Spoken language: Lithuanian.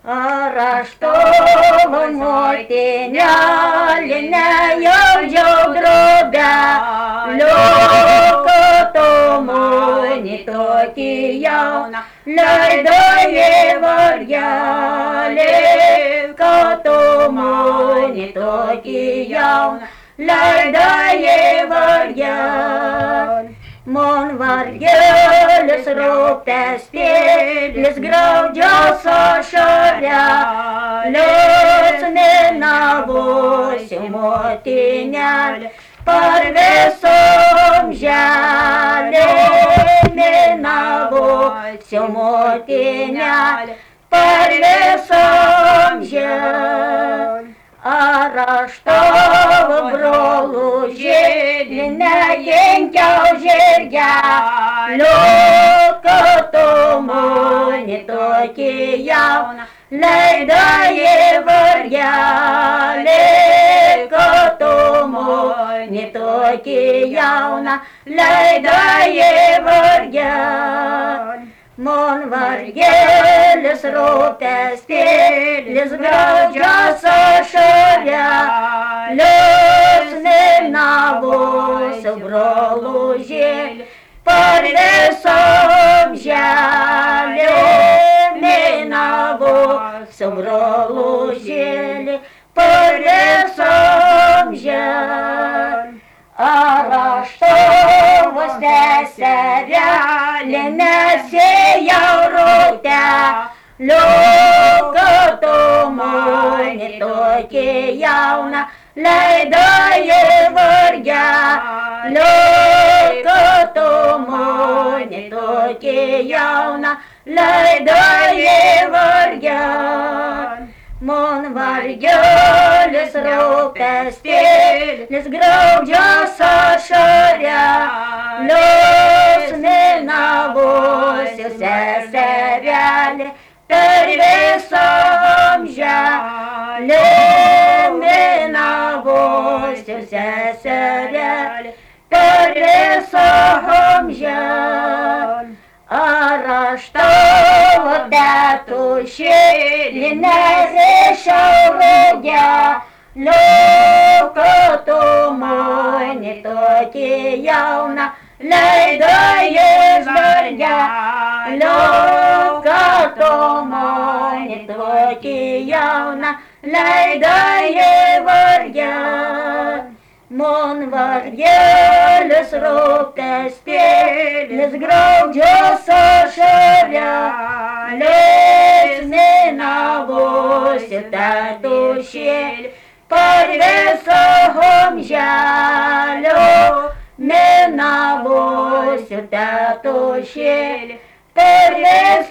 Арештовано тіня лінею дробя, люко тому не тоді явна, лайдає вар'я, люко тому не тоді явна, лайдає вар'я. Mon vargelis rūpės pėlis graudžiausio šarelius, nenabusi motinelė, par visom žemėm, nenabusi motinelė, par visom žemėm. Ar aš tavo brolų žirgį neginkiau žirgelio, kad tu mane tokį jauną leidai vargelį, kad tu mane tokį jauną leidai vargelį. Mon vargelis rūpestis graudžios ašarelius, nenabusiu brolužėlį, par visom žemėm, nenabusiu brolužėlį, par visom žemėm. Ar aš tavo seserelė nesėjau rūteliu, kad tu mane tokį jauną leidai vargelį, kad tu mane tokį jauną leidai vargelį. Mon vargelis rūpestis graudžios ašarelius, nenabusiu seserelė, per visom žemėm, nenabusiu seserelė, per visom žemėm. Ar aš tavo tėtušėlį nešiau rugelio, kad tu mane tokį jauną leidai vargelio, kad tu mane tokį jauną leidai vargelio. Mon vargelis rūpestis graudžios ašarelius, nenabusiu tėtušėlį, par visom žemėm, nenabusiu tėtušėlį, per visom